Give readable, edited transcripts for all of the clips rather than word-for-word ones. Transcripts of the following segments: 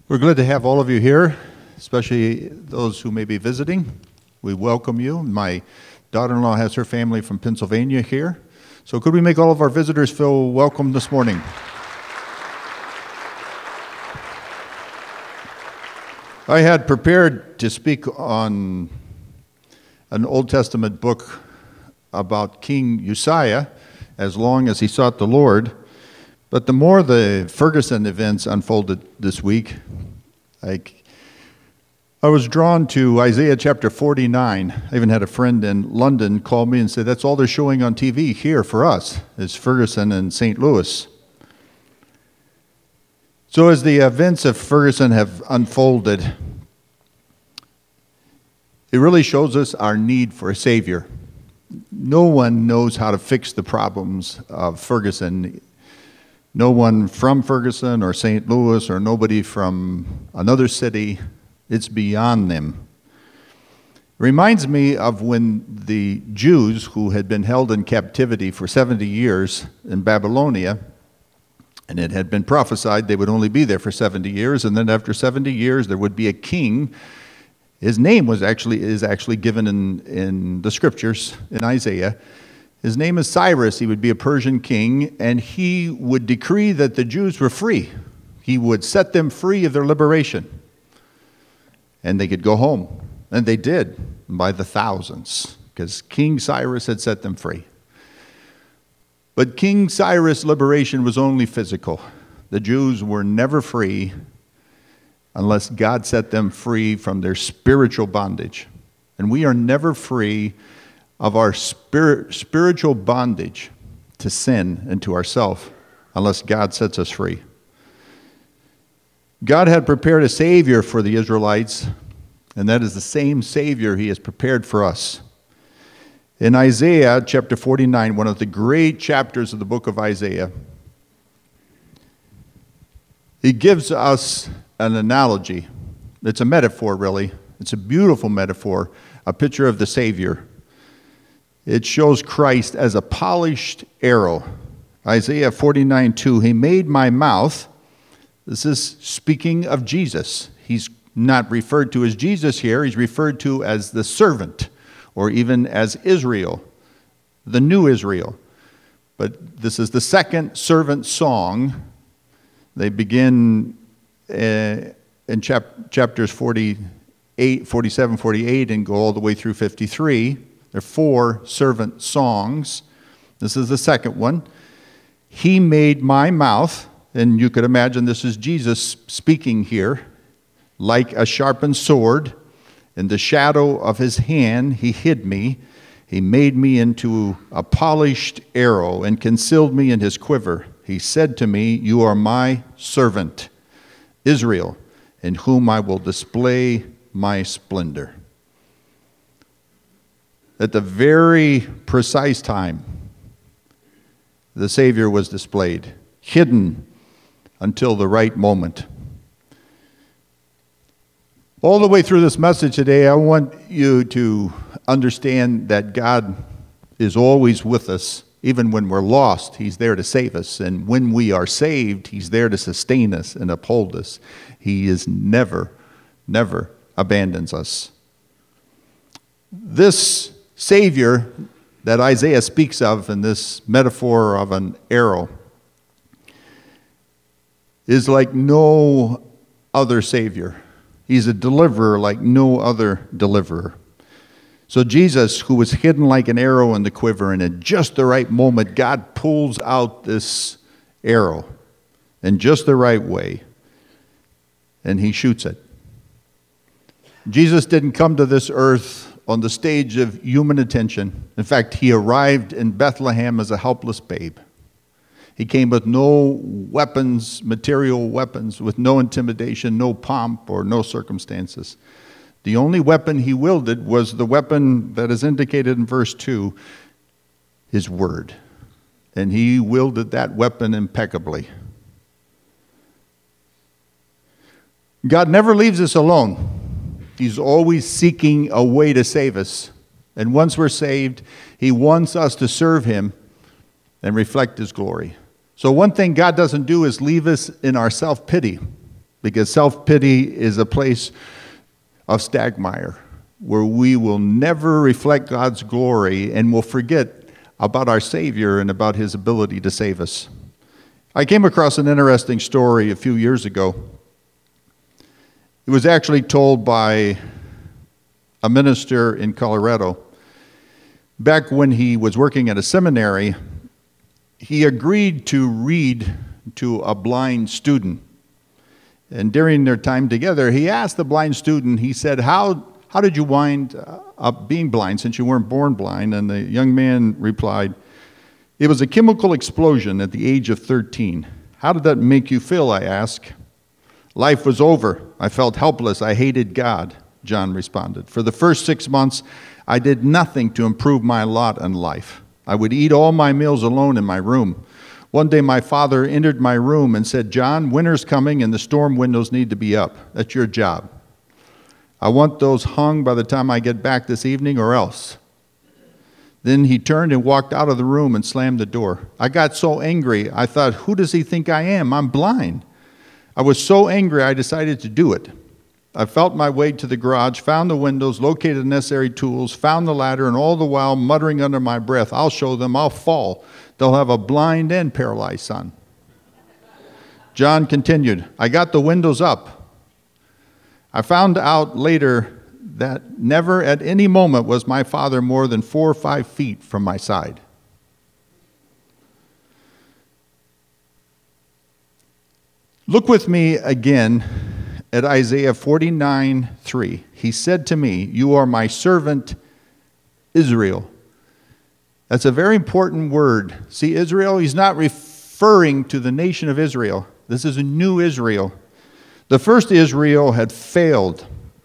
We're glad to have all of you here, especially those who may be visiting. We welcome you. My daughter-in-law has her family from Pennsylvania here. So could we make all of our visitors feel welcome this morning? I had prepared to speak on an Old Testament book about King Uzziah, as long as he sought the Lord. But the more the Ferguson events unfolded this week, I was drawn to Isaiah chapter 49. I even had a friend in London call me and said, that's all they're showing on TV here for us, is Ferguson and St. Louis. So as the events of Ferguson have unfolded, it really shows us our need for a Savior. No one knows how to fix the problems of Ferguson. No one from Ferguson or St. Louis or nobody from another city. It's beyond them. It reminds me of when the Jews who had been held in captivity for 70 years in Babylonia, and it had been prophesied they would only be there for 70 years, and then after 70 years there would be a king. His name is actually given in the scriptures in Isaiah. His name is Cyrus. He would be a Persian king, and he would decree that the Jews were free. He would set them free of their liberation, and they could go home. And they did, by the thousands, because King Cyrus had set them free. But King Cyrus' liberation was only physical. The Jews were never free unless God set them free from their spiritual bondage. And we are never free of our spiritual bondage to sin and to ourself unless God sets us free. God had prepared a Savior for the Israelites, and that is the same Savior He has prepared for us. In Isaiah chapter 49, one of the great chapters of the book of Isaiah, He gives us an analogy. It's a metaphor, really. It's a beautiful metaphor, a picture of the Savior. It shows Christ as a polished arrow. Isaiah 49:2, He made my mouth. This is speaking of Jesus. He's not referred to as Jesus here. He's referred to as the servant, or even as Israel, the new Israel. But this is the second servant song. They begin in chapters 47, 48, and go all the way through 53. There are 4 servant songs. This is the second one. He made my mouth, and you could imagine this is Jesus speaking here, like a sharpened sword. In the shadow of His hand, He hid me. He made me into a polished arrow and concealed me in His quiver. He said to me, you are my servant, Israel, in whom I will display my splendor. At the very precise time, the Savior was displayed, hidden until the right moment. All the way through this message today, I want you to understand that God is always with us. Even when we're lost, He's there to save us. And when we are saved, He's there to sustain us and uphold us. He is never abandons us. This Savior that Isaiah speaks of in this metaphor of an arrow is like no other Savior. He's a deliverer like no other deliverer. So Jesus, who was hidden like an arrow in the quiver, and at just the right moment, God pulls out this arrow in just the right way, and He shoots it. Jesus didn't come to this earth on the stage of human attention. In fact, He arrived in Bethlehem as a helpless babe. He came with no weapons, material weapons, with no intimidation, no pomp, or no circumstances. The only weapon He wielded was the weapon that is indicated in verse 2, His word. And He wielded that weapon impeccably. God never leaves us alone. He's always seeking a way to save us. And once we're saved, He wants us to serve Him and reflect His glory. So one thing God doesn't do is leave us in our self-pity. because self-pity is a place of stagmire where we will never reflect God's glory and will forget about our Savior and about his ability to save us. I came across an interesting story a few years ago. It was actually told by a minister in Colorado. Back when he was working at a seminary, he agreed to read to a blind student. And during their time together, he asked the blind student, he said, how did you wind up being blind since you weren't born blind? And the young man replied, it was a chemical explosion at the age of 13. How did that make you feel, I asked. Life was over. I felt helpless. I hated God, John responded. For the first 6 months, I did nothing to improve my lot in life. I would eat all my meals alone in my room. One day my father entered my room and said, John, winter's coming and the storm windows need to be up. That's your job. I want those hung by the time I get back this evening or else. Then he turned and walked out of the room and slammed the door. I got so angry, I thought, who does he think I am? I'm blind. I was so angry, I decided to do it. I felt my way to the garage, found the windows, located the necessary tools, found the ladder, and all the while muttering under my breath, I'll show them, I'll fall. They'll have a blind and paralyzed son. John continued, I got the windows up. I found out later that never at any moment was my father more than 4 or 5 feet from my side. Look with me again at Isaiah 49:3. He said to me, you are my servant Israel. That's a very important word. See, Israel, he's not referring to the nation of Israel. This is a new Israel. The first Israel had failed.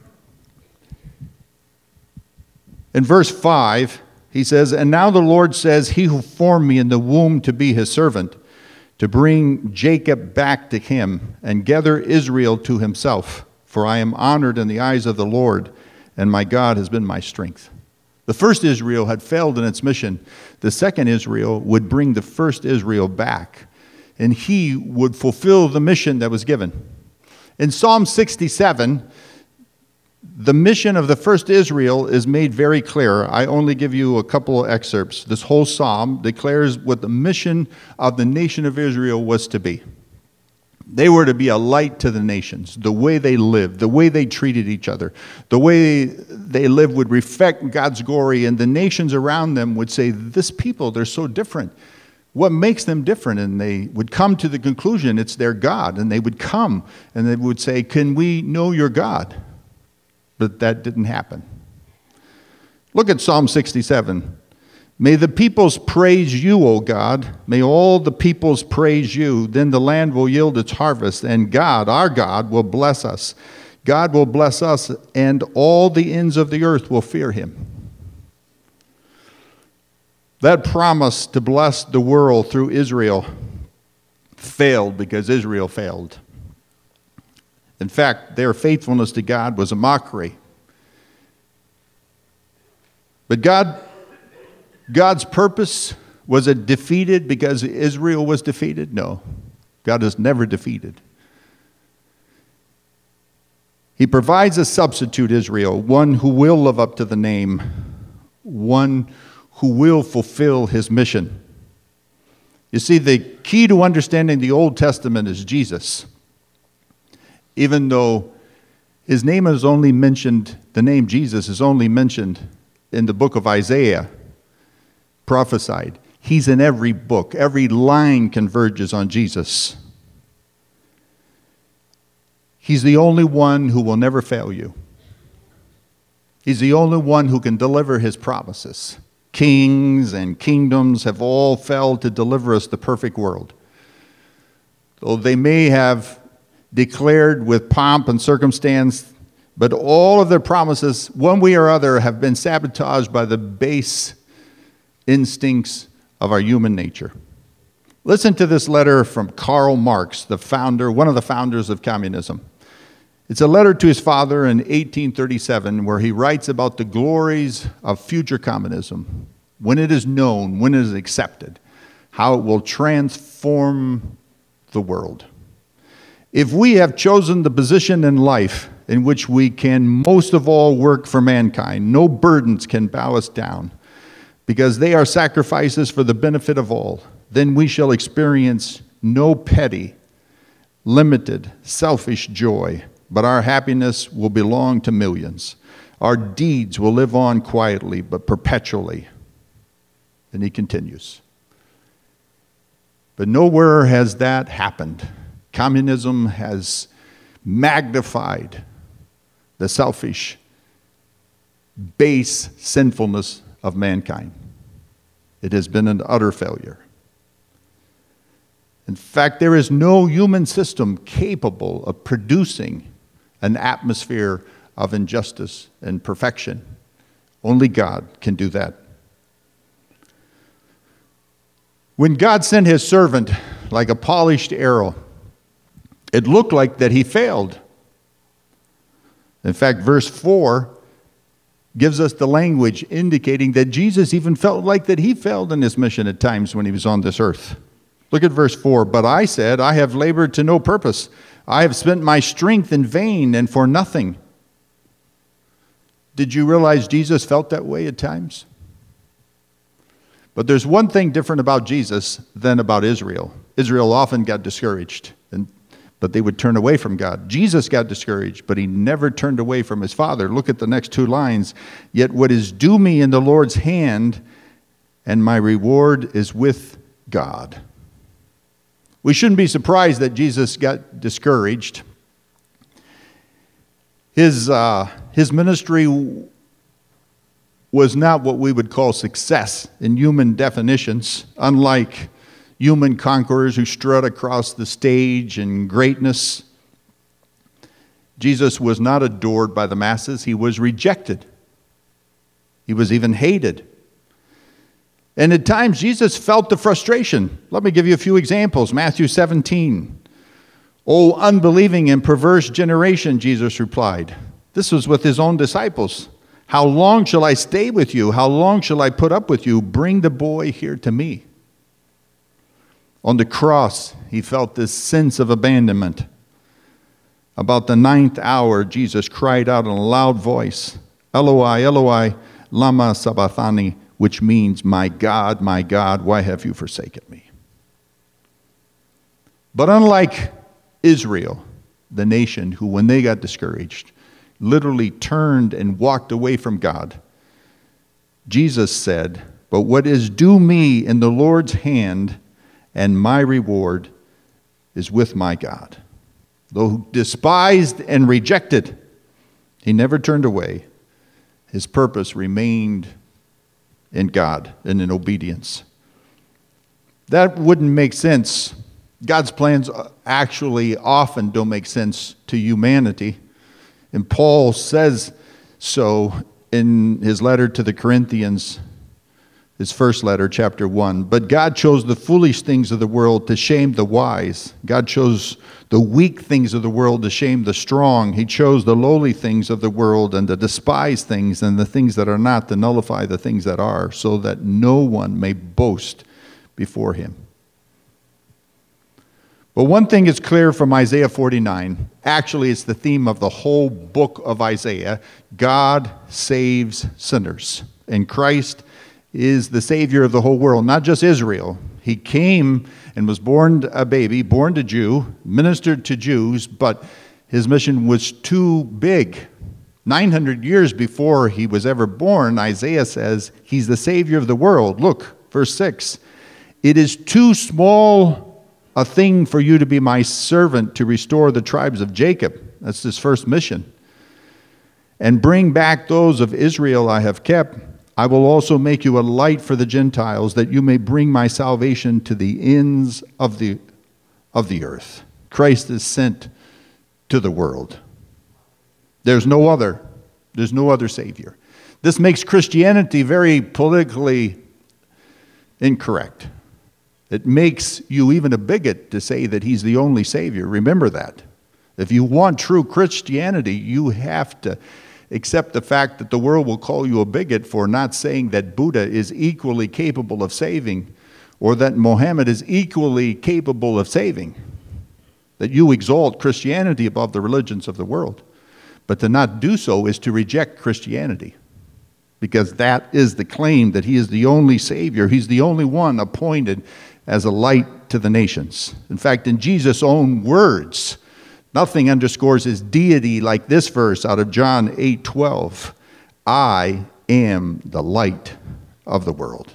In verse 5, he says, and now the Lord says, he who formed me in the womb to be his servant, to bring Jacob back to him and gather Israel to himself. For I am honored in the eyes of the Lord, and my God has been my strength. The first Israel had failed in its mission. The second Israel would bring the first Israel back, and he would fulfill the mission that was given. In Psalm 67, the mission of the first Israel is made very clear. I only give you a couple of excerpts. This whole psalm declares what the mission of the nation of Israel was to be. They were to be a light to the nations. The way they lived, the way they treated each other, the way they lived would reflect God's glory, and the nations around them would say, this people, they're so different. What makes them different? And they would come to the conclusion it's their God. And they would come and they would say, can we know your God? But that didn't happen. Look at Psalm 67. May the peoples praise you, O God. May all the peoples praise you. Then the land will yield its harvest, and God, our God, will bless us. God will bless us, and all the ends of the earth will fear him. That promise to bless the world through Israel failed because Israel failed. In fact, their faithfulness to God was a mockery. But God's purpose, was it defeated because Israel was defeated? No. God is never defeated. He provides a substitute Israel, one who will live up to the name, one who will fulfill his mission. You see, the key to understanding the Old Testament is Jesus. Even though his name is only mentioned, the name Jesus is only mentioned in the book of Isaiah, prophesied. He's in every book. Every line converges on Jesus. He's the only one who will never fail you. He's the only one who can deliver his promises. Kings and kingdoms have all failed to deliver us the perfect world. Though they may have declared with pomp and circumstance, but all of their promises, one way or other, have been sabotaged by the base instincts of our human nature. Listen to this letter from Karl Marx, the founder, one of the founders of communism. It's a letter to his father in 1837 where he writes about the glories of future communism, when it is known, when it is accepted, how it will transform the world. If we have chosen the position in life in which we can most of all work for mankind, no burdens can bow us down, because they are sacrifices for the benefit of all, then we shall experience no petty, limited, selfish joy, but our happiness will belong to millions. Our deeds will live on quietly, but perpetually. And he continues. But nowhere has that happened. Communism has magnified the selfish, base sinfulness of mankind. It has been an utter failure. In fact, there is no human system capable of producing an atmosphere of injustice and perfection. Only God can do that. When God sent his servant like a polished arrow, it looked like that he failed. In fact, verse 4 gives us the language indicating that Jesus even felt like that he failed in his mission at times when he was on this earth. Look at verse 4. But I said, I have labored to no purpose. I have spent my strength in vain and for nothing. Did you realize Jesus felt that way at times? But there's one thing different about Jesus than about Israel. Israel often got discouraged, but they would turn away from God. Jesus got discouraged, but he never turned away from his Father. Look at the next two lines. Yet what is due me in the Lord's hand, and my reward is with God. We shouldn't be surprised that Jesus got discouraged. His ministry was not what we would call success in human definitions, unlike human conquerors who strut across the stage in greatness. Jesus was not adored by the masses. He was rejected. He was even hated. And at times, Jesus felt the frustration. Let me give you a few examples. Matthew 17. "O unbelieving and perverse generation," Jesus replied. This was with his own disciples. "How long shall I stay with you? How long shall I put up with you? Bring the boy here to me." On the cross, he felt this sense of abandonment. About the 9th hour, Jesus cried out in a loud voice, "Eloi, Eloi, lama sabachthani," which means, my God, why have you forsaken me?" But unlike Israel, the nation who, when they got discouraged, literally turned and walked away from God, Jesus said, "But what is due me in the Lord's hand, and my reward is with my God." Though despised and rejected, he never turned away. His purpose remained in God and in obedience. That wouldn't make sense. God's plans actually often don't make sense to humanity. And Paul says so in his letter to the Corinthians, his first letter, chapter 1. But God chose the foolish things of the world to shame the wise. God chose the weak things of the world to shame the strong. He chose the lowly things of the world and the despised things and the things that are not to nullify the things that are, so that no one may boast before him. But one thing is clear from Isaiah 49. Actually, it's the theme of the whole book of Isaiah. God saves sinners. And Christ is the Savior of the whole world, not just Israel. He came and was born a baby, born to Jew, ministered to Jews, but his mission was too big. 900 years before he was ever born, Isaiah says he's the Savior of the world. Look, verse 6. "It is too small a thing for you to be my servant to restore the tribes of Jacob." That's his first mission. "And bring back those of Israel I have kept. I will also make you a light for the Gentiles, that you may bring my salvation to the ends of the earth." Christ is sent to the world. There's no other Savior. This makes Christianity very politically incorrect. It makes you even a bigot to say that he's the only Savior. Remember that. If you want true Christianity, you have to accept the fact that the world will call you a bigot for not saying that Buddha is equally capable of saving, or that Mohammed is equally capable of saving. that you exalt Christianity above the religions of the world. But to not do so is to reject Christianity, because that is the claim that he is the only Savior. He's the only one appointed as a light to the nations. In fact, in Jesus' own words, nothing underscores his deity like this verse out of John 8:12. I am the light of the world.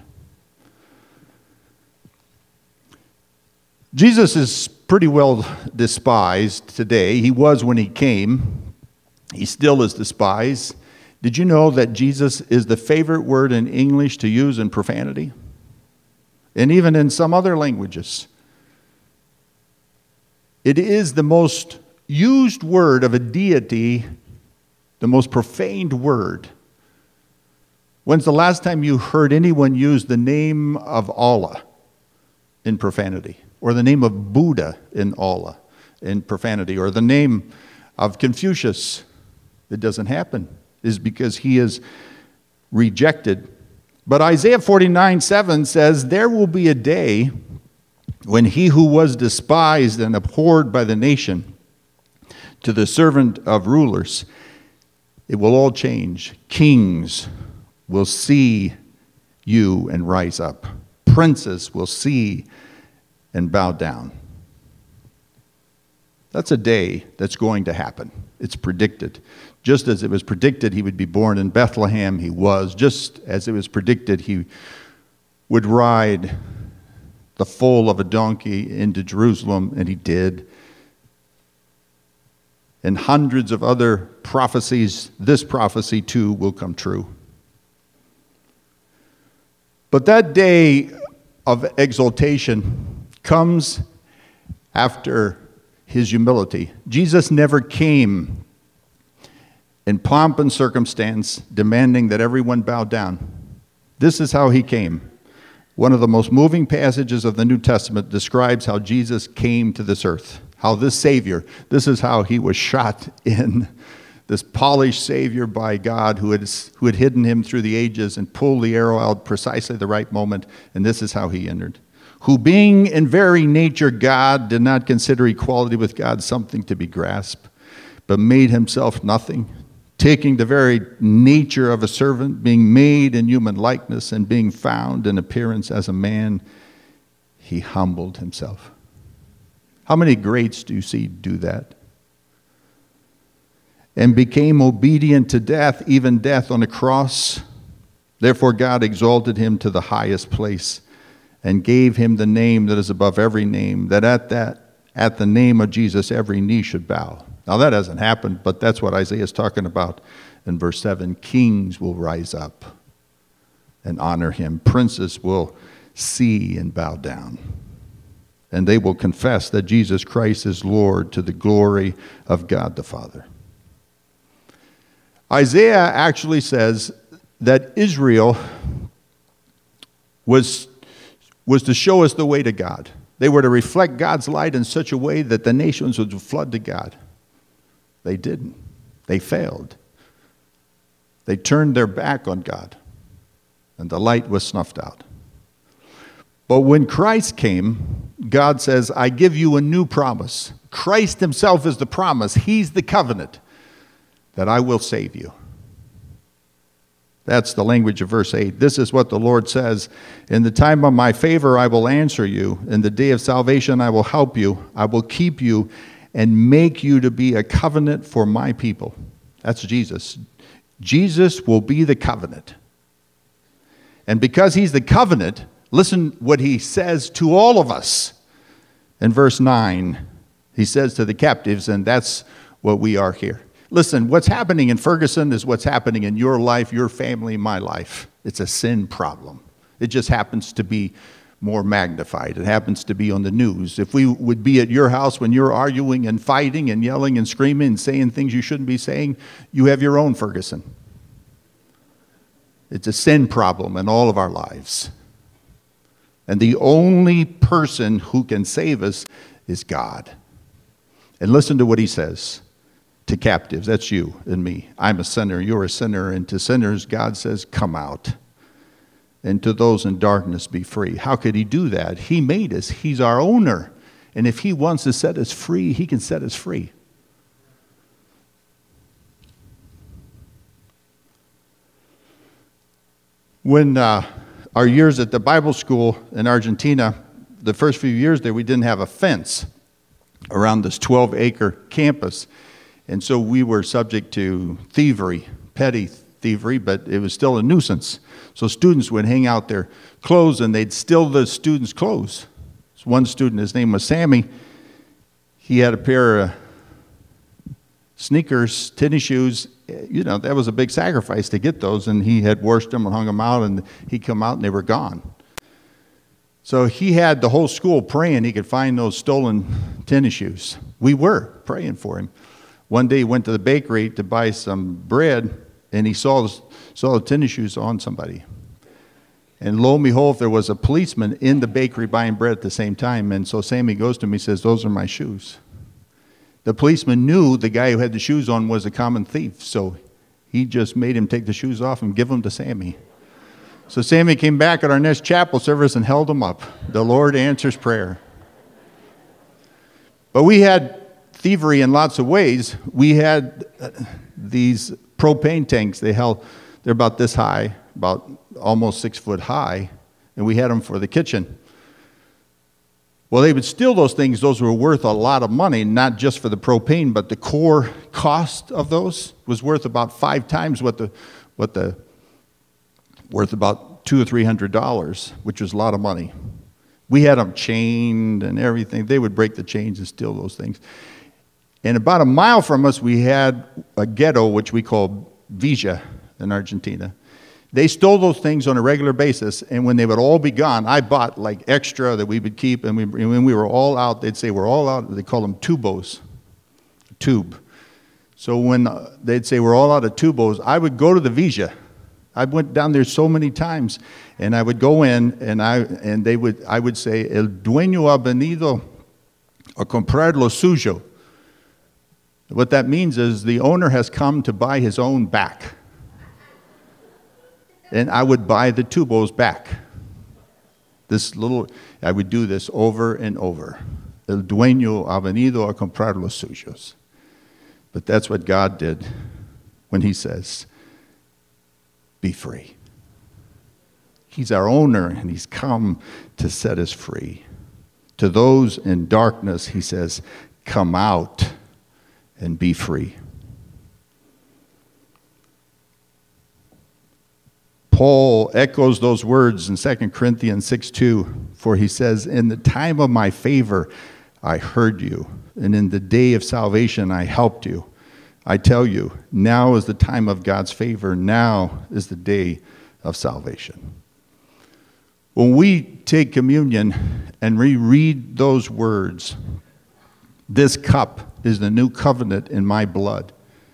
Jesus is pretty well despised today. He was when he came. He still is despised. Did you know that Jesus is the favorite word in English to use in profanity? And even in some other languages. It is the most used word of a deity, the most profaned word. When's the last time you heard anyone use the name of Allah in profanity? Or the name of Buddha in Allah in profanity? Or the name of Confucius? It doesn't happen. Is because he is rejected. But Isaiah 49:7 says, there will be a day when he who was despised and abhorred by the nation, to the servant of rulers, it will all change. Kings will see you and rise up. Princes will see and bow down. That's a day that's going to happen. It's predicted. Just as it was predicted he would be born in Bethlehem, he was. Just as it was predicted he would ride the foal of a donkey into Jerusalem, and he did. And hundreds of other prophecies, this prophecy too will come true. But that day of exaltation comes after his humility. Jesus never came in pomp and circumstance, demanding that everyone bow down. This is how he came. One of the most moving passages of the New Testament describes how Jesus came to this earth, how this Savior, this is how he was shot in, this polished Savior by God who had hidden him through the ages and pulled the arrow out precisely the right moment, and this is how he entered. Who being in very nature God, did not consider equality with God something to be grasped, but made himself nothing, taking the very nature of a servant, being made in human likeness, and being found in appearance as a man, he humbled himself. How many greats do you see do that? And became obedient to death, even death on a cross. Therefore God exalted him to the highest place and gave him the name that is above every name, that at the name of Jesus every knee should bow. Now that hasn't happened, but that's what Isaiah is talking about in verse 7. Kings will rise up and honor him. Princes will see and bow down. And they will confess that Jesus Christ is Lord, to the glory of God the Father. Isaiah actually says that Israel was to show us the way to God. They were to reflect God's light in such a way that the nations would flood to God. They didn't. They failed. They turned their back on God, and the light was snuffed out. But when Christ came, God says, I give you a new promise. Christ himself is the promise. He's the covenant that I will save you. That's the language of verse 8. This is what the Lord says. In the time of my favor I will answer you. In the day of salvation I will help you. I will keep you and make you to be a covenant for my people. That's Jesus. Jesus will be the covenant. And because he's the covenant, listen what he says to all of us. In verse 9, he says to the captives, and that's what we are here. Listen, what's happening in Ferguson is what's happening in your life, your family, my life. It's a sin problem. It just happens to be more magnified. It happens to be on the news. If we would be at your house when you're arguing and fighting and yelling and screaming and saying things you shouldn't be saying, you have your own Ferguson. It's a sin problem in all of our lives. And the only person who can save us is God. And listen to what he says to captives. That's you and me. I'm a sinner. You're a sinner. And to sinners, God says, come out. And to those in darkness, be free. How could he do that? He made us. He's our owner. And if he wants to set us free, he can set us free. When our years at the Bible school in Argentina, the first few years there, we didn't have a fence around this 12-acre campus. And so we were subject to thievery, petty thievery, but it was still a nuisance. So students would hang out their clothes and they'd steal the students' clothes. So one student, his name was Sammy, he had a pair of sneakers, tennis shoes. You know, that was a big sacrifice to get those, and he had washed them and hung them out, and he'd come out and they were gone. So he had the whole school praying he could find those stolen tennis shoes. We were praying for him. One day he went to the bakery to buy some bread, and he saw the tennis shoes on somebody. And lo and behold, there was a policeman in the bakery buying bread at the same time. And so Sammy goes to him, he says, "Those are my shoes." The policeman knew the guy who had the shoes on was a common thief, so he just made him take the shoes off and give them to Sammy. So Sammy came back at our next chapel service and held them up. The Lord answers prayer. But we had thievery in lots of ways. We had these propane tanks. They're about this high, about almost 6 foot high, and we had them for the kitchen. Well, they would steal those things. Those were worth a lot of money, not just for the propane, but the core cost of those was worth about 5 times worth about $200 or $300, which was a lot of money. We had them chained and everything. They would break the chains and steal those things. And about a mile from us, we had a ghetto, which we called Villa in Argentina. They stole those things on a regular basis, and when they would all be gone, I bought like extra that we would keep, and when we were all out, they'd say, "We're all out." They call them tubos, tube. So when they'd say, "We're all out of tubos," I would go to the Villa. I went down there so many times, and I would go in, and I would say, "El dueño ha venido a comprar lo suyo." What that means is the owner has come to buy his own back. And I would buy the tubos back. I would do this over and over. El dueño ha venido a comprar los suyos. But that's what God did when he says, "Be free." He's our owner, and he's come to set us free. To those in darkness, he says, "Come out and be free." Paul echoes those words in 2 Corinthians 6:2, for he says, "In the time of my favor I heard you, and in the day of salvation I helped you. I tell you, now is the time of God's favor. Now is the day of salvation." When we take communion and reread those words, "This cup is the new covenant in my blood."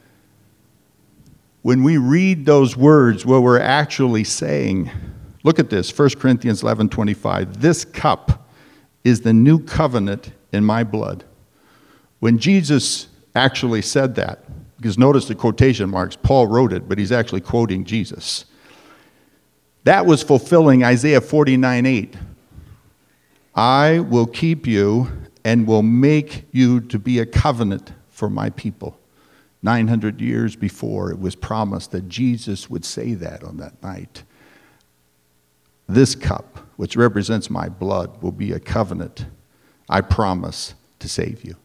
When we read those words, what we're actually saying, look at this, 1 Corinthians 11:25. "This cup is the new covenant in my blood." When Jesus actually said that, because notice the quotation marks, Paul wrote it, but he's actually quoting Jesus. That was fulfilling Isaiah 49:8. "I will keep you and will make you to be a covenant for my people." 900 years before, it was promised that Jesus would say that on that night. "This cup, which represents my blood, will be a covenant. I promise to save you."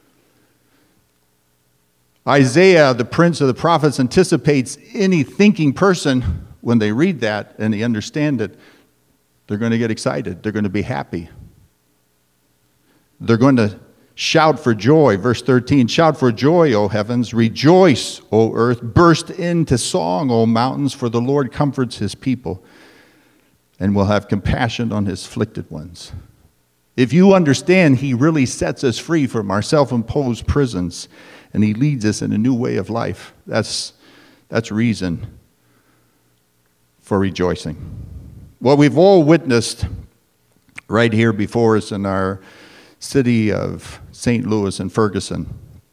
Isaiah, the prince of the prophets, anticipates any thinking person, when they read that and they understand it, they're going to get excited. They're going to be happy. They're going to shout for joy. Verse 13, "Shout for joy, O heavens. Rejoice, O earth. Burst into song, O mountains, for the Lord comforts his people and will have compassion on his afflicted ones." If you understand, he really sets us free from our self-imposed prisons, and he leads us in a new way of life. That's reason for rejoicing. What we've all witnessed right here before us in our city of St. Louis and Ferguson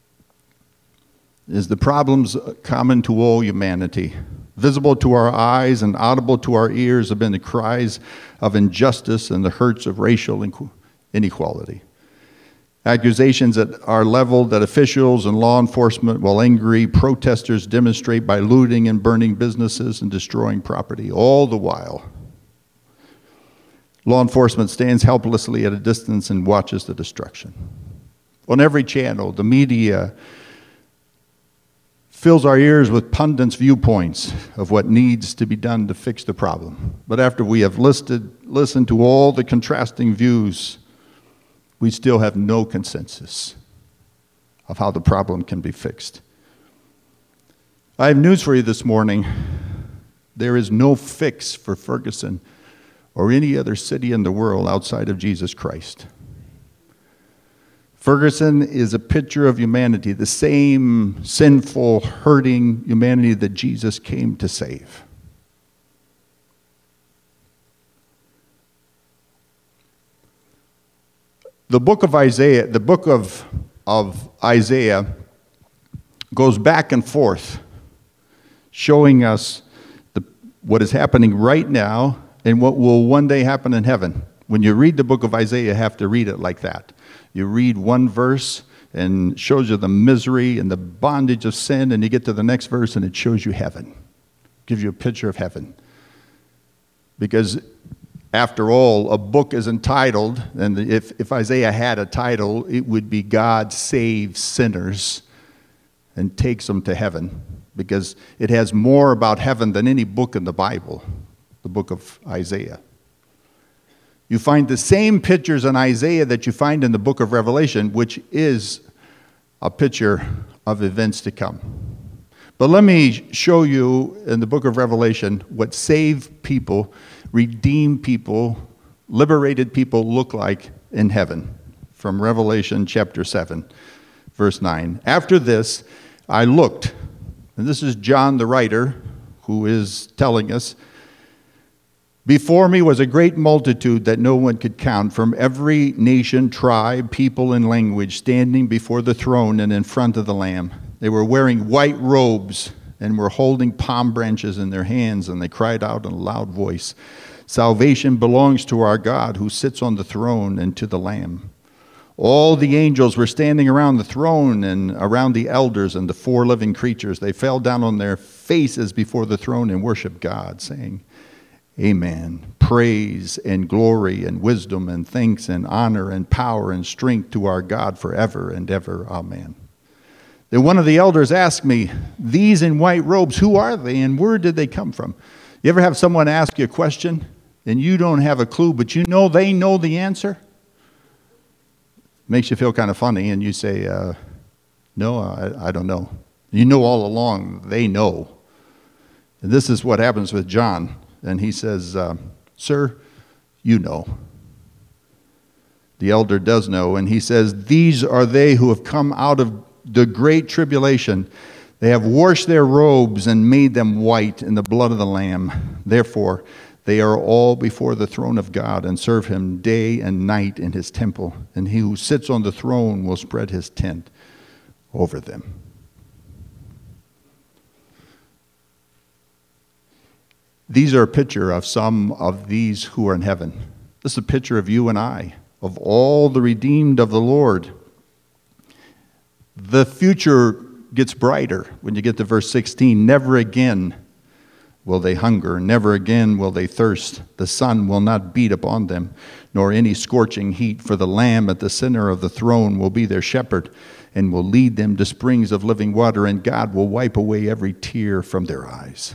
is the problems common to all humanity. Visible to our eyes and audible to our ears have been the cries of injustice and the hurts of racial inequality. Accusations that are leveled at officials and law enforcement, while angry protesters demonstrate by looting and burning businesses and destroying property. All the while, law enforcement stands helplessly at a distance and watches the destruction. On every channel, the media fills our ears with pundits' viewpoints of what needs to be done to fix the problem. But after we have listened to all the contrasting views, we still have no consensus of how the problem can be fixed. I have news for you this morning. There is no fix for Ferguson or any other city in the world outside of Jesus Christ. Ferguson is a picture of humanity, the same sinful, hurting humanity that Jesus came to save. The book of Isaiah goes back and forth, showing us what is happening right now and what will one day happen in heaven. When you read the book of Isaiah, you have to read it like that. You read one verse and it shows you the misery and the bondage of sin, and you get to the next verse and it shows you heaven. Gives you a picture of heaven. Because after all, a book is entitled, and if Isaiah had a title, it would be God Saves Sinners and Takes Them to Heaven, because it has more about heaven than any book in the Bible, the book of Isaiah. You find the same pictures in Isaiah that you find in the book of Revelation, which is a picture of events to come. But let me show you in the book of Revelation what saved people, redeemed people, liberated people look like in heaven. From Revelation chapter 7, verse 9. After this, I looked, and this is John the writer who is telling us, before me was a great multitude that no one could count, from every nation, tribe, people, and language, standing before the throne and in front of the Lamb. They were wearing white robes and were holding palm branches in their hands, and they cried out in a loud voice, "Salvation belongs to our God who sits on the throne and to the Lamb." All the angels were standing around the throne and around the elders and the four living creatures. They fell down on their faces before the throne and worshiped God, saying, Amen. Praise and glory and wisdom and thanks and honor and power and strength to our God forever and ever. Amen. Then one of the elders asked me, "These in white robes, who are they and where did they come from?" You ever have someone ask you a question and you don't have a clue, but you know they know the answer? Makes you feel kind of funny, and you say, no, I don't know. You know all along, they know. And this is what happens with John. And he says, "Sir, you know." The elder does know, and he says, "These are they who have come out of the great tribulation. They have washed their robes and made them white in the blood of the Lamb. Therefore, they are all before the throne of God and serve him day and night in his temple. And he who sits on the throne will spread his tent over them." These are a picture of some of these who are in heaven. This is a picture of you and I, of all the redeemed of the Lord. The future gets brighter when you get to verse 16. "Never again will they hunger, never again will they thirst. The sun will not beat upon them, nor any scorching heat, for the Lamb at the center of the throne will be their shepherd and will lead them to springs of living water, and God will wipe away every tear from their eyes."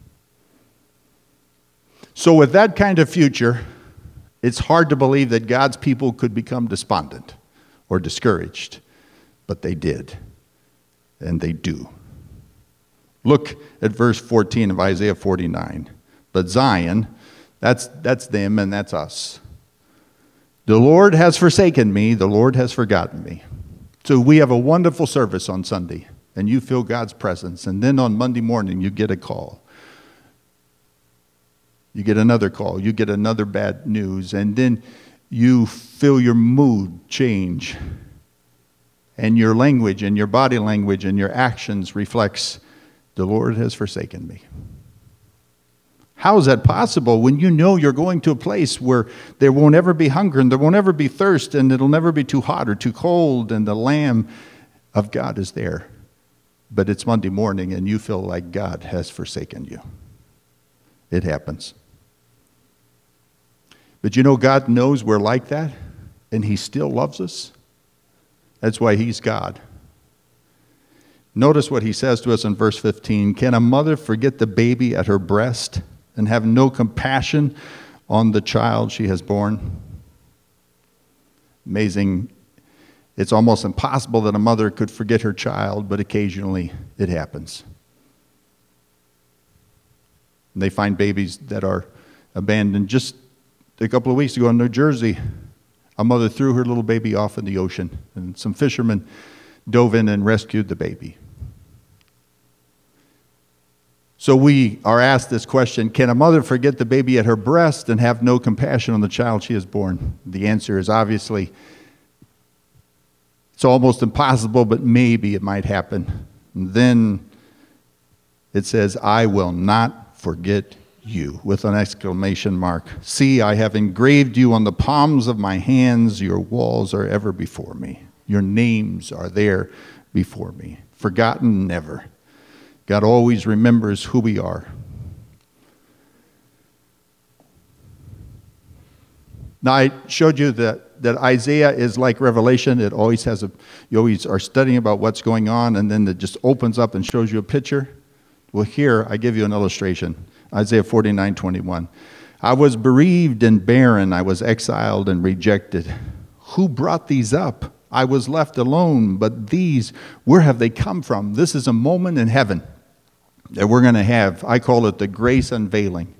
So with that kind of future, it's hard to believe that God's people could become despondent or discouraged, but they did, and they do. Look at verse 14 of Isaiah 49. But Zion, that's them and that's us. "The Lord has forsaken me, the Lord has forgotten me." So we have a wonderful service on Sunday, and you feel God's presence, and then on Monday morning you get a call. You get another call, you get another bad news, and then you feel your mood change. And your language and your body language and your actions reflects, "The Lord has forsaken me." How is that possible when you know you're going to a place where there won't ever be hunger and there won't ever be thirst and it'll never be too hot or too cold and the Lamb of God is there? But it's Monday morning and you feel like God has forsaken you. It happens. But you know, God knows we're like that and He still loves us. That's why He's God. Notice what He says to us in verse 15. Can a mother forget the baby at her breast and have no compassion on the child she has born? Amazing. It's almost impossible that a mother could forget her child, but occasionally it happens. And they find babies that are abandoned. Just a couple of weeks ago in New Jersey, a mother threw her little baby off in the ocean, and some fishermen dove in and rescued the baby. So we are asked this question, can a mother forget the baby at her breast and have no compassion on the child she has born? The answer is obviously, it's almost impossible, but maybe it might happen. And then it says, I will not forget you, with an exclamation mark. See, I have engraved you on the palms of my hands. Your walls are ever before me. Your names are there before me. Forgotten never. God always remembers who we are. Now, I showed you that Isaiah is like Revelation. It always has you always are studying about what's going on, and then it just opens up and shows you a picture. Well, here, I give you an illustration. Isaiah 49:21. I was bereaved and barren. I was exiled and rejected. Who brought these up? I was left alone, but these, where have they come from? This is a moment in heaven that we're going to have. I call it the grace unveiling.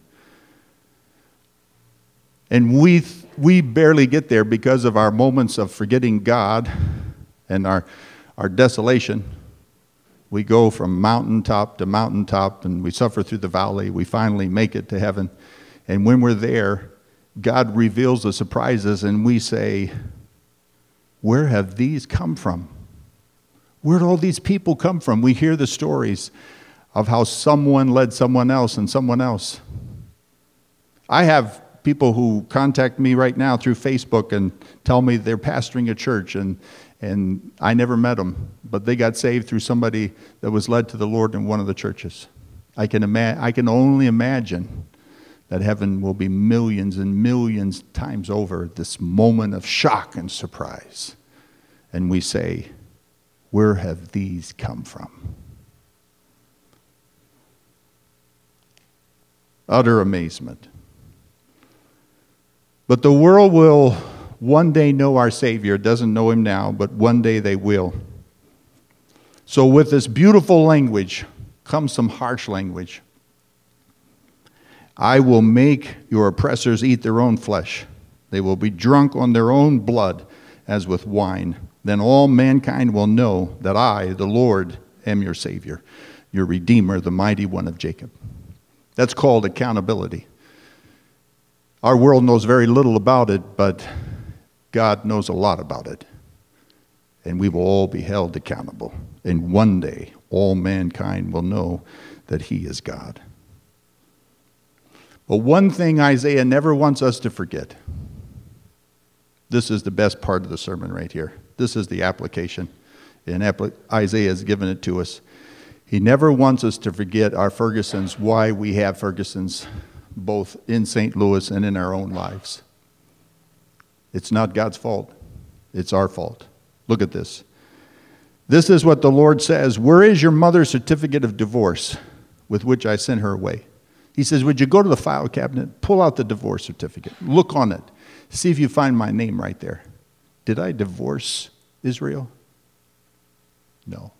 And we barely get there because of our moments of forgetting God and our desolation. We go from mountaintop to mountaintop, and we suffer through the valley. We finally make it to heaven. And when we're there, God reveals the surprises, and we say, where have these come from? Where did all these people come from? We hear the stories of how someone led someone else and someone else. I have people who contact me right now through Facebook and tell me they're pastoring a church, and I never met them, but they got saved through somebody that was led to the Lord in one of the churches. I can only imagine that heaven will be millions and millions times over this moment of shock and surprise. And we say, where have these come from? Utter amazement. But the world will one day know our Savior. It doesn't know Him now, but one day they will. So with this beautiful language comes some harsh language. I will make your oppressors eat their own flesh. They will be drunk on their own blood as with wine. Then all mankind will know that I, the Lord, am your Savior, your Redeemer, the mighty one of Jacob. That's called accountability. Our world knows very little about it, but God knows a lot about it. And we will all be held accountable. And one day, all mankind will know that He is God. But one thing Isaiah never wants us to forget. This is the best part of the sermon right here. This is the application. And Isaiah has given it to us. He never wants us to forget our Fergusons, why we have Fergusons, both in St. Louis and in our own lives. It's not God's fault. It's our fault. Look at this. This is what the Lord says. Where is your mother's certificate of divorce with which I sent her away? He says, would you go to the file cabinet, pull out the divorce certificate, look on it, see if you find my name right there. Did I divorce Israel? No.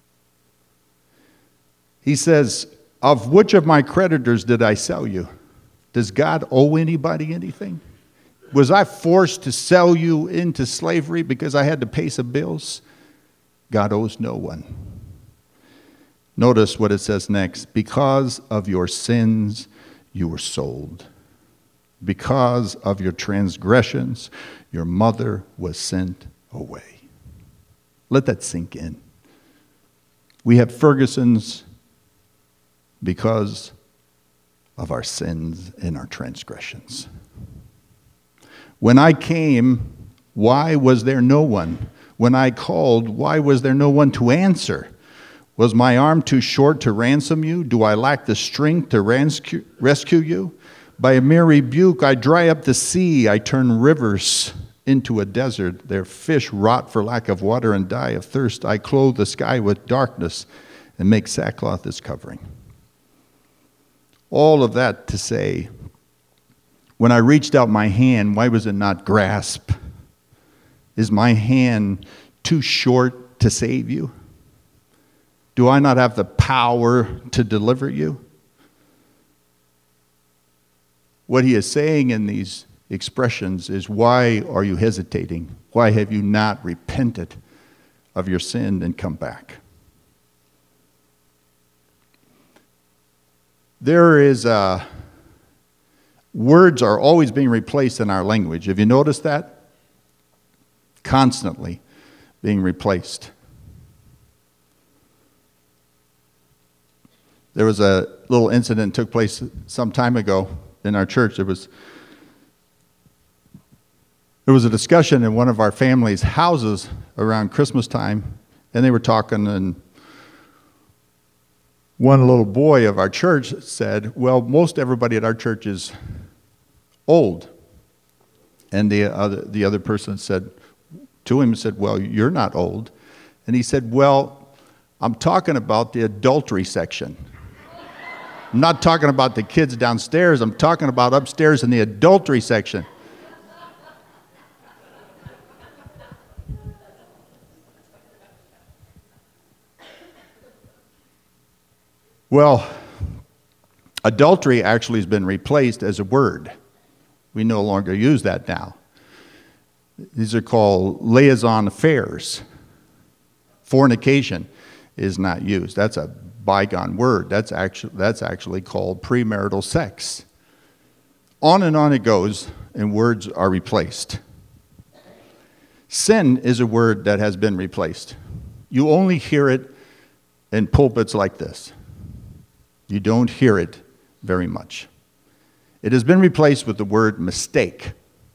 He says, of which of my creditors did I sell you? Does God owe anybody anything? Was I forced to sell you into slavery because I had to pay some bills? God owes no one. Notice what it says next. Because of your sins, you were sold. Because of your transgressions, your mother was sent away. Let that sink in. We have Fergusons because of our sins and our transgressions. When I came, why was there no one? When I called, why was there no one to answer? Was my arm too short to ransom you? Do I lack the strength to rescue you? By a mere rebuke, I dry up the sea. I turn rivers into a desert. Their fish rot for lack of water and die of thirst. I clothe the sky with darkness and make sackcloth its covering. All of that to say, when I reached out my hand, why was it not grasp? Is my hand too short to save you? Do I not have the power to deliver you? What he is saying in these expressions is, why are you hesitating? Why have you not repented of your sin and come back? There is words are always being replaced in our language. Have you noticed that? Constantly being replaced. There was a little incident that took place some time ago in our church. There was a discussion in one of our family's houses around Christmas time, and they were talking, and one little boy of our church said, well, most everybody at our church is old. And the other person said to him, well, you're not old. And he said, well, I'm talking about the adultery section. I'm not talking about the kids downstairs. I'm talking about upstairs in the adultery section. Well, adultery actually has been replaced as a word. We no longer use that now. These are called liaison affairs. Fornication is not used. That's a bygone word. That's actually called premarital sex. On and on it goes, and words are replaced. Sin is a word that has been replaced. You only hear it in pulpits like this. You don't hear it very much. It has been replaced with the word mistake.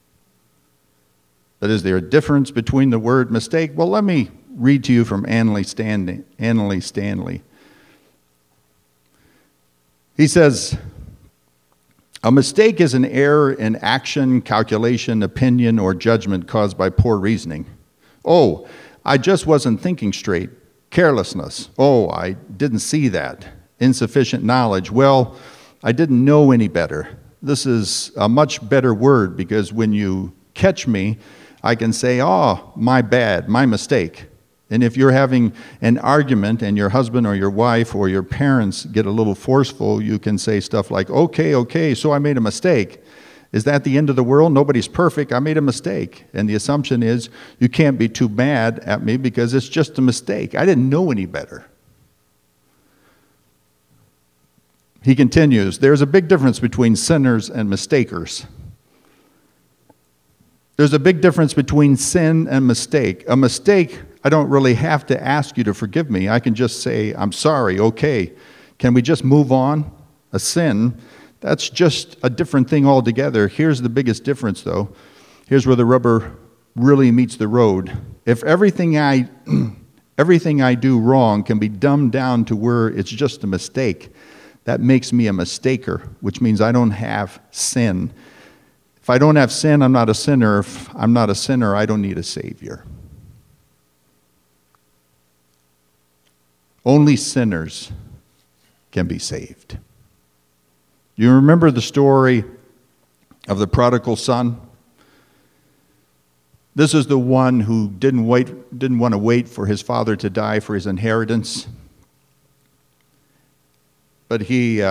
But is there a difference between the word mistake? Well, let me read to you from Annalee Stanley. He says, a mistake is an error in action, calculation, opinion, or judgment caused by poor reasoning. Oh, I just wasn't thinking straight. Carelessness. Oh, I didn't see that. Insufficient knowledge. Well, I didn't know any better. This is a much better word, because when you catch me, I can say, oh, my bad, my mistake. And if you're having an argument and your husband or your wife or your parents get a little forceful, you can say stuff like, okay, so I made a mistake. Is that the end of the world? Nobody's perfect. I made a mistake. And the assumption is you can't be too mad at me because it's just a mistake. I didn't know any better. He continues, there's a big difference between sinners and mistakers. There's a big difference between sin and mistake. A mistake, I don't really have to ask you to forgive me. I can just say, I'm sorry, okay. Can we just move on? A sin, that's just a different thing altogether. Here's the biggest difference, though. Here's where the rubber really meets the road. If everything I do wrong can be dumbed down to where it's just a mistake, that makes me a mistaker, which means I don't have sin. If I don't have sin, I'm not a sinner. If I'm not a sinner, I don't need a Savior. Only sinners can be saved. You remember the story of the prodigal son? This is the one who didn't want to wait for his father to die for his inheritance. But he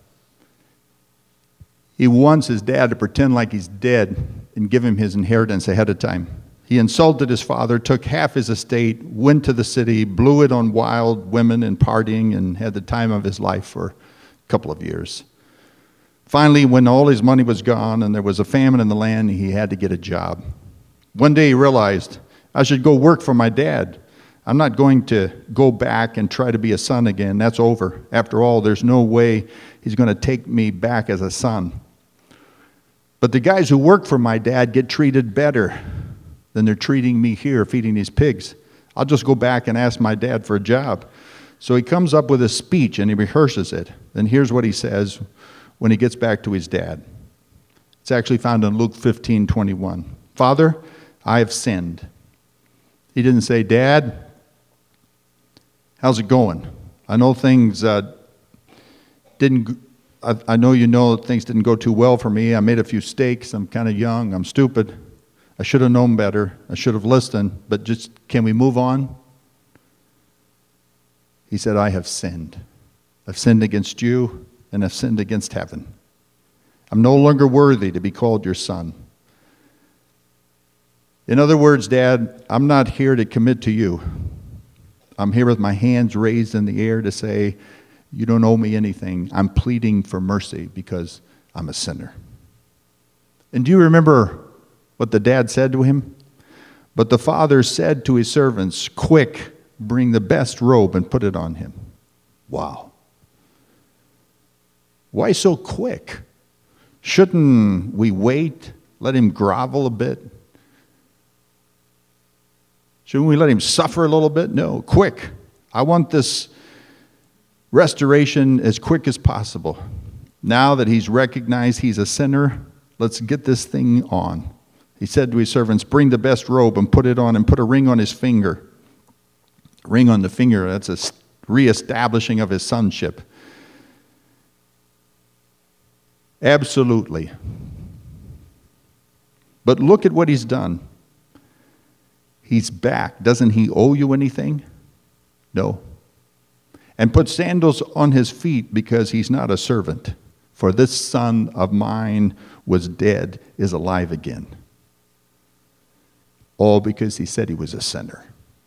wants his dad to pretend like he's dead and give him his inheritance ahead of time. He insulted his father, took half his estate, went to the city, blew it on wild women and partying, and had the time of his life for a couple of years. Finally, when all his money was gone and there was a famine in the land, he had to get a job. One day he realized, I should go work for my dad. I'm not going to go back and try to be a son again. That's over. After all, there's no way he's going to take me back as a son. But the guys who work for my dad get treated better than they're treating me here, feeding these pigs. I'll just go back and ask my dad for a job. So he comes up with a speech and he rehearses it. And here's what he says when he gets back to his dad. It's actually found in Luke 15:21. Father, I have sinned. He didn't say, Dad, how's it going? I know things I know you know things didn't go too well for me. I made a few mistakes. I'm kind of young. I'm stupid. I should have known better. I should have listened. But just, can we move on? He said, I have sinned. I've sinned against you, and I've sinned against heaven. I'm no longer worthy to be called your son. In other words, Dad, I'm not here to commit to you. I'm here with my hands raised in the air to say, you don't owe me anything. I'm pleading for mercy because I'm a sinner. And do you remember what the dad said to him? But the father said to his servants, quick, bring the best robe and put it on him. Wow. Why so quick? Shouldn't we wait, let him grovel a bit? Shouldn't we let him suffer a little bit? No, quick. I want this restoration as quick as possible. Now that he's recognized he's a sinner, let's get this thing on. He said to his servants, bring the best robe and put it on and put a ring on his finger. Ring on the finger, that's a reestablishing of his sonship. Absolutely. But look at what he's done. He's back. Doesn't he owe you anything? No. And put sandals on his feet because he's not a servant. For this son of mine was dead, is alive again. All because he said he was a sinner.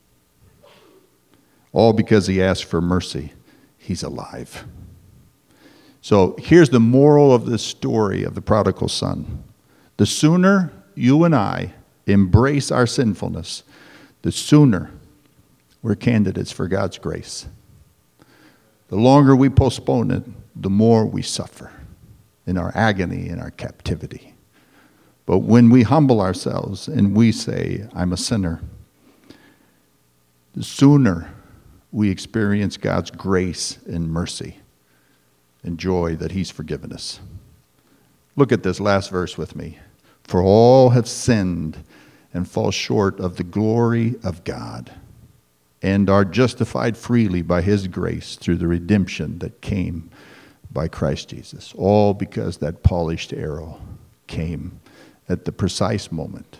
All because he asked for mercy. He's alive. So here's the moral of this story of the prodigal son. The sooner you and I embrace our sinfulness, the sooner we're candidates for God's grace. The longer we postpone it, the more we suffer in our agony, in our captivity. But when we humble ourselves and we say, I'm a sinner, the sooner we experience God's grace and mercy and joy that he's forgiven us. Look at this last verse with me. For all have sinned and fall short of the glory of God, and are justified freely by his grace through the redemption that came by Christ Jesus. All because that polished arrow came at the precise moment.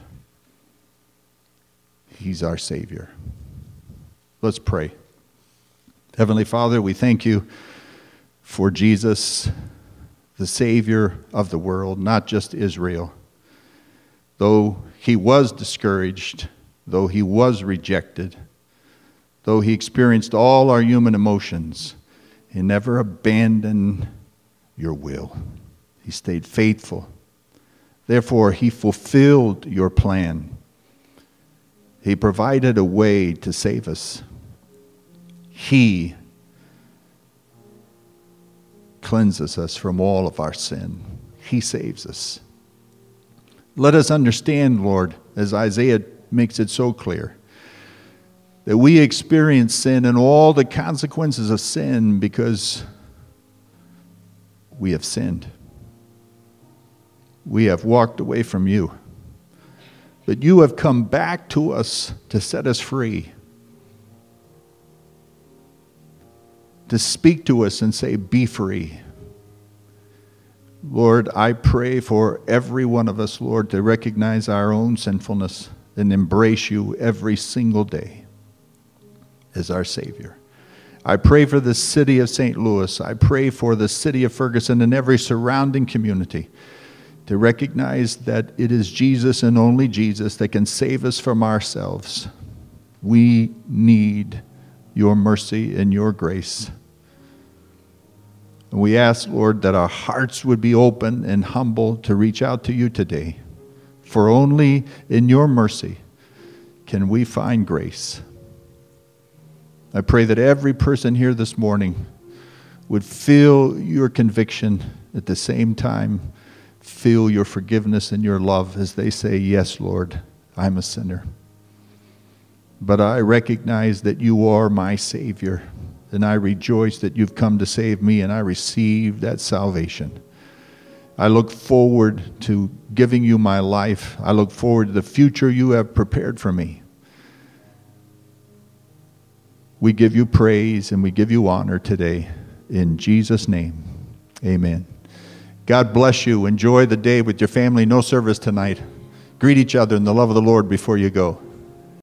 He's our Savior. Let's pray. Heavenly Father, we thank you for Jesus, the Savior of the world, not just Israel. Though he was discouraged, though he was rejected, though he experienced all our human emotions, he never abandoned your will. He stayed faithful. Therefore, he fulfilled your plan. He provided a way to save us. He cleanses us from all of our sin. He saves us. Let us understand, Lord, as Isaiah makes it so clear, that we experience sin and all the consequences of sin because we have sinned. We have walked away from you. But you have come back to us to set us free, to speak to us and say, be free. Lord, I pray for every one of us, Lord, to recognize our own sinfulness and embrace you every single day as our Savior. I pray for the city of St. Louis. I pray for the city of Ferguson and every surrounding community to recognize that it is Jesus and only Jesus that can save us from ourselves. We need your mercy and your grace. And we ask, Lord, that our hearts would be open and humble to reach out to you today. For only in your mercy can we find grace. I pray that every person here this morning would feel your conviction, at the same time feel your forgiveness and your love as they say, yes, Lord, I'm a sinner. But I recognize that you are my Savior, and I rejoice that you've come to save me, and I receive that salvation. I look forward to giving you my life. I look forward to the future you have prepared for me. We give you praise and we give you honor today. In Jesus' name, amen. God bless you. Enjoy the day with your family. No service tonight. Greet each other in the love of the Lord before you go.